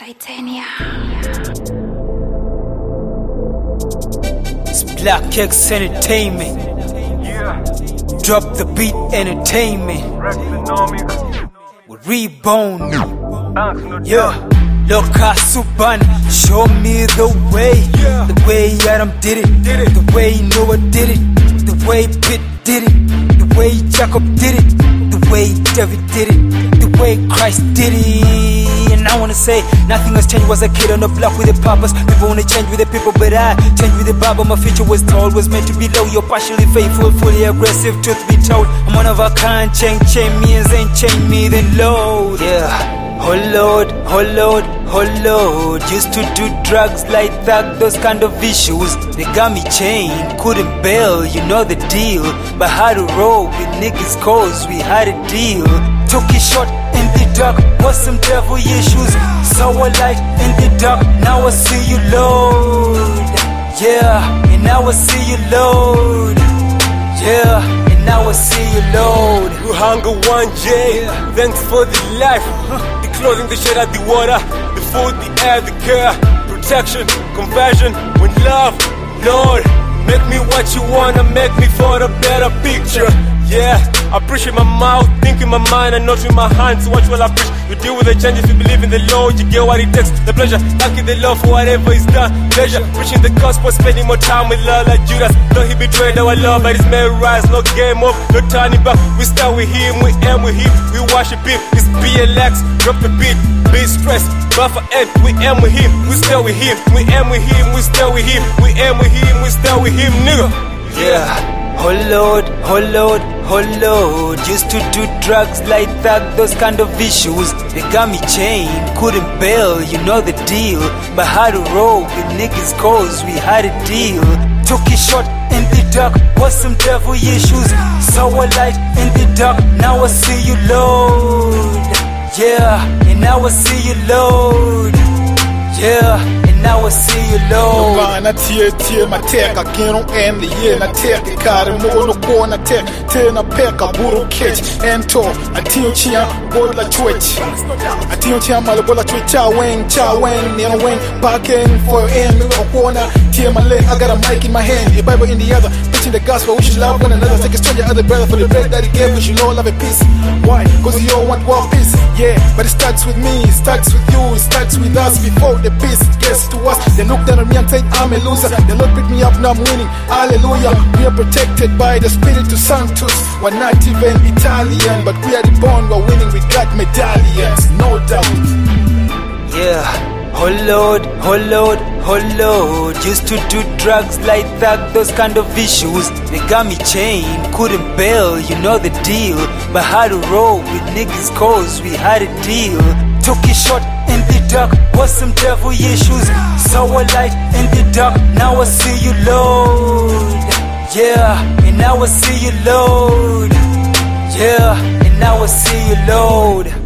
Titania. It's Black X Entertainment. Yeah, Drop the beat entertainment. Rex Economic, With Reborn. Banks no Yeah. Loka Suban, show me the way. The way Adam did it. The way Noah did it. The way Pitt did it. The way Jacob did it. The way David did it. The way Christ did it. And I wanna say nothing has changed. Was a kid on the block with a purpose. People wanna change with the people, but I change with the Bible. My future was told, was meant to be low. You're partially faithful, fully aggressive. Truth be told, I'm one of a kind. Chain me and then chain me, then load. Yeah. Oh Lord, oh Lord, oh Lord. Used to do drugs like that, those kind of issues. They got me chained, couldn't bail, you know the deal. But had to roll with niggas cause we had a deal. Took it short in the dark, was some devil issues. Saw a light in the dark, now I see you Lord. Yeah, and now I see you Lord. Yeah, and now I see you Lord. You hunger one J, thanks for the life. The clothing, the shade, the water, the food, the air, the care, protection, compassion, with love. Lord, make me what you wanna make me for a better picture. Yeah, I preach with my mouth, think in my mind, and not with my hands. Watch while I preach. You deal with the changes, you believe in the Lord, you get what it takes. The pleasure, thanking the Lord for whatever is done. Pleasure, preaching the gospel, spending more time with love like Judas. Though he betrayed our love, but it's memorized, no game up, no turning back. We start with him, we aim with him, we worship him. It's BLX, drop the beat, be stressed. But for end, we aim with him, we stay with him, we aim with him, we stay with him, we aim with him, we stay with him, nigga. Yeah. Oh Lord, oh Lord, oh Lord. Used to do drugs like that, those kind of issues. They got me chained, couldn't bail, you know the deal. But had to roll with niggas cause we had a deal. Took it short in the dark, was some devil issues. Saw a light in the dark, now I see you Lord. Yeah, and now I see you Lord. Yeah, and now I see you Lord. Na tie mateka kino endi ye na teke kare mono ko na te na peka buru kech ento atio chia bola twitch atio chia mal bola twitch cha wen you know when parking for end okona tie male I got a mic in my hand, a Bible in the other, preaching the gospel. We should love one another, take a stranger other brother for the bread that he gave. We should all have a peace. Why? Cause we all want world peace. Yeah, but it starts with me, it starts with you, it starts with us. Before the peace gets to us, they look down on me and say I'm a loser. The Lord picked me up, now I'm winning. Hallelujah. We are protected by the Spiritus Sanctus. We're not even Italian, but we are the born, we're winning, we got medallions, no doubt. Yeah. Oh Lord, oh Lord, oh Lord. Used to do drugs like that, those kind of issues. They got me chained, couldn't bail, you know the deal. But had to roll with niggas cause we had a deal. Took it short in the dark, was some devil issues. Saw a light in the dark, now I see you Lord. Yeah, and now I see you Lord. Yeah, and now I see you Lord.